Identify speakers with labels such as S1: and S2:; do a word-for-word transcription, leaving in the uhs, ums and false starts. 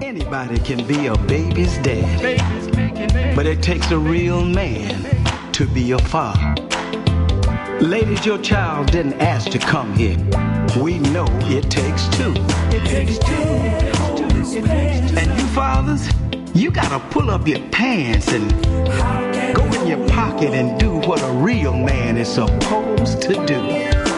S1: Anybody can be a baby's dad, but it takes a real man to be a father. Ladies, your child didn't ask to come here. We know it takes two. It takes two. And you fathers, you gotta pull up your pants and go in your pocket and do what a real man is supposed to do.